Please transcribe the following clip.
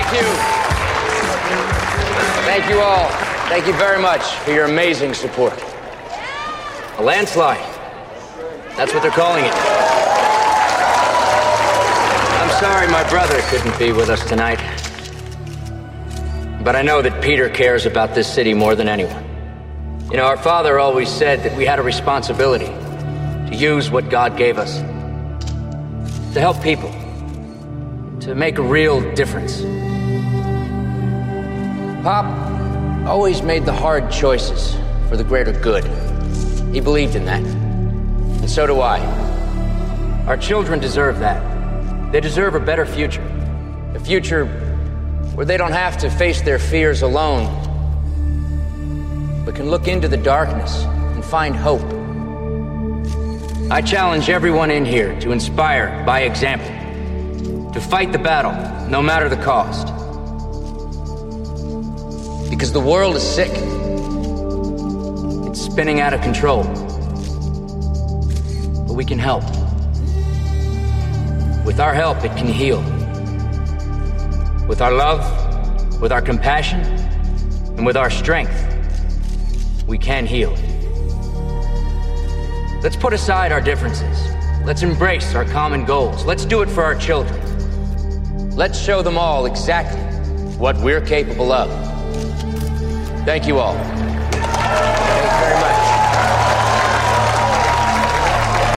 Thank you. Thank you all. Thank you very much for your amazing support. A landslide. That's what they're calling it. I'm sorry my brother couldn't be with us tonight. But I know that Peter cares about this city more than anyone. You know, our father always said that we had a responsibility to use what God gave us to help people, to make a real difference. Pop always made the hard choices for the greater good. He believed in that. And so do I. Our children deserve that. They deserve a better future. A future where they don't have to face their fears alone, but can look into the darkness and find hope. I challenge everyone in here to inspire by example, to fight the battle, no matter the cost. Because the world is sick. It's spinning out of control. But we can help. With our help, it can heal. With our love, with our compassion, and with our strength, we can heal. Let's put aside our differences. Let's embrace our common goals. Let's do it for our children. Let's show them all exactly what we're capable of. Thank you all.